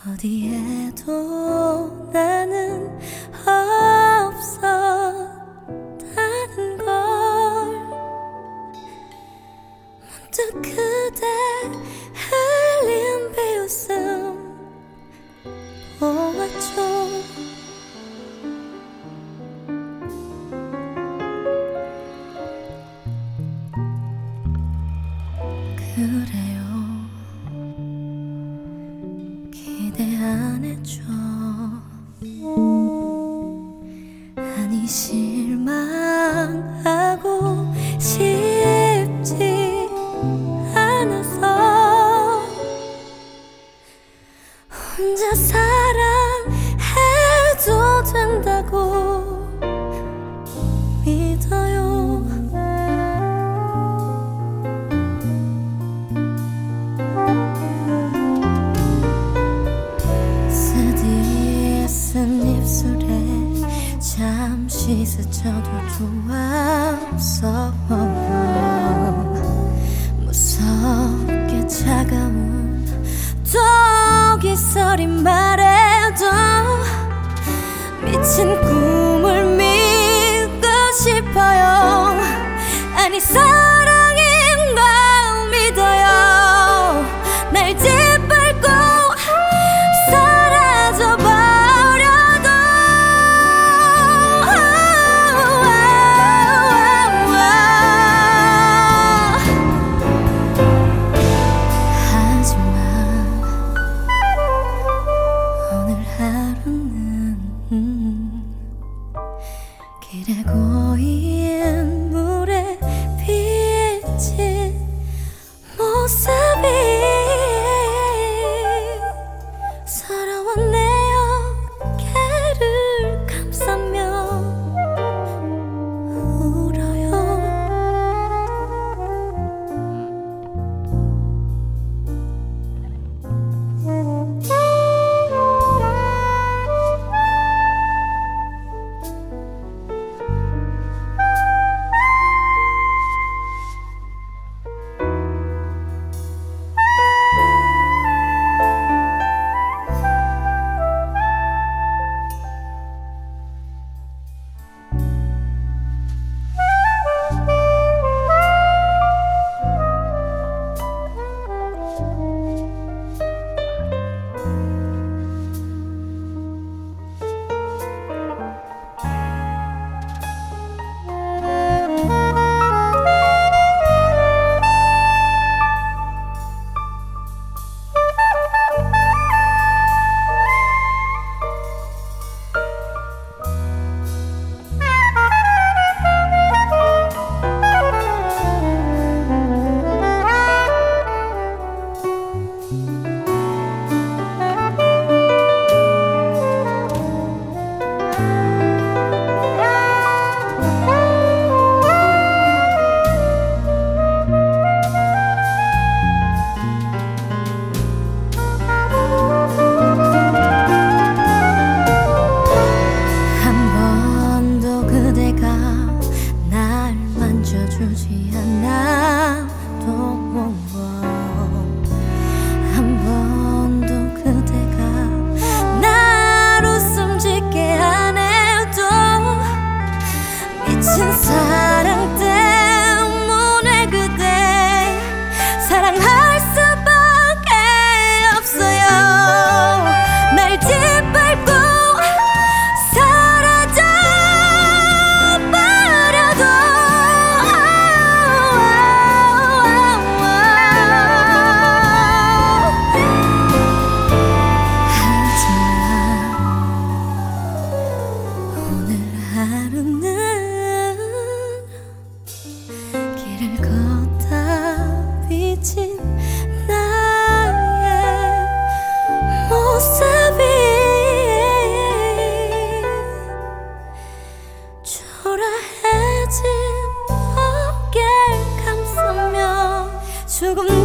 어디에도 나는 없었다는 걸 문득 그대 흘린 비웃음 보았죠. 그래요, 기대 안 해줘. 아니 실망하고 싶지 않아서 혼자 사랑해도 된다고 믿어요. 쓴 입술에 잠시 스쳐도 좋았어. 무섭게 차가운 독이 서린 말에도 미친 꿈을 믿고 싶어요. 아니 사랑인 걸 믿어요. 날 짓밟고 사라져버려도 하지만 오늘 하루는 길에 고인 물에 비친 모습이 서러운 내 어깨를 감싸며 울어요. 주지 않아도 한 번도 그대가 날 웃음 짓게 안 해도 미친 사랑 때문에 그대 사랑할 수밖에 없어요. 날 짓밟고 하루는 길을 걷다 비친 나의 모습이 초라해진 어깨를 감싸며 조금